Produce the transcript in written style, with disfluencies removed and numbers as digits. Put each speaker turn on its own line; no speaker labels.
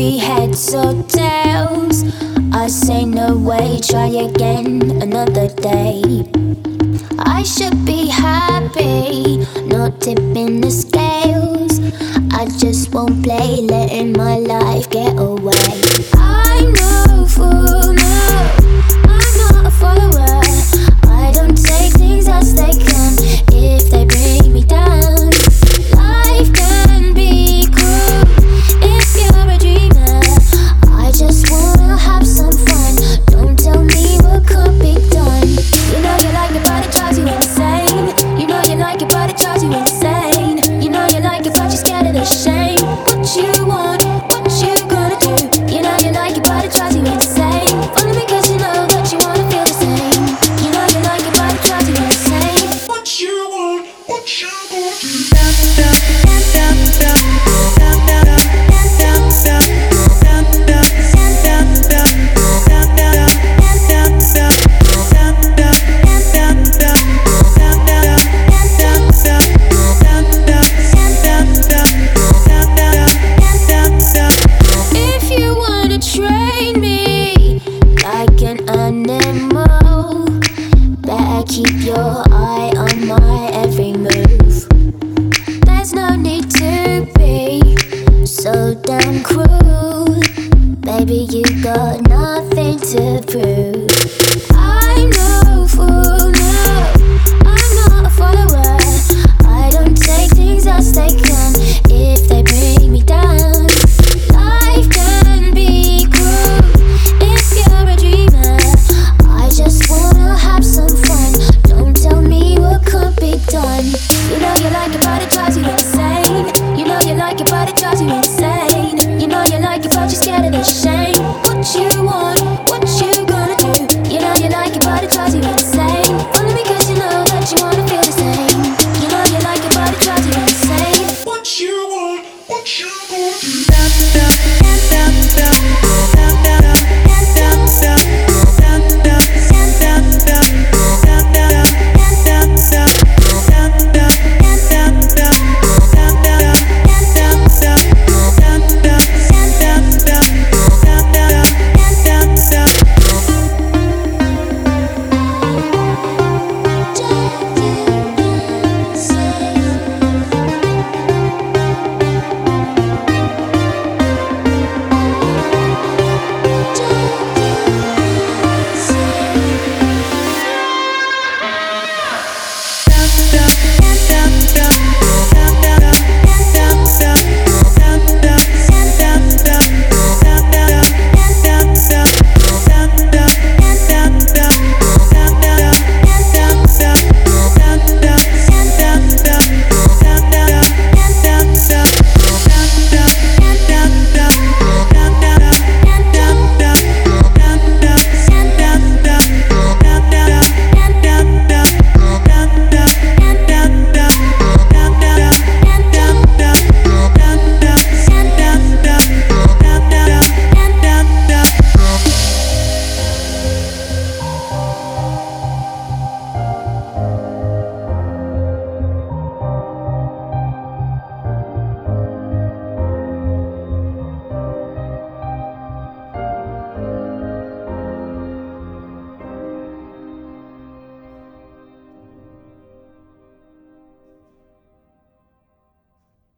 be heads or tails. I say no way, try again another day. I should be happy, not tipping the scales. I just won't play, letting my life get away. I'm no fool, no, I'm not a follower. I don't take things as they come if they bring me down. Life can be cruel if you're a dreamer. I just wanna have some fun, don't tell me what could be done. You know you like it but it drives you insane. You know you like it but it drives you insane. You know you like it but you're scared of the shame. What you want, what you gonna do? You know you like it but it drives you insane. Follow me cause you know that you wanna feel the same. You know you like it but it drives you insane.
What you want, what you gonna do?
If you wanna train me like an animal, better keep your eye on my every move. There's no need to be so damn cruel. Baby, you got nothing to prove.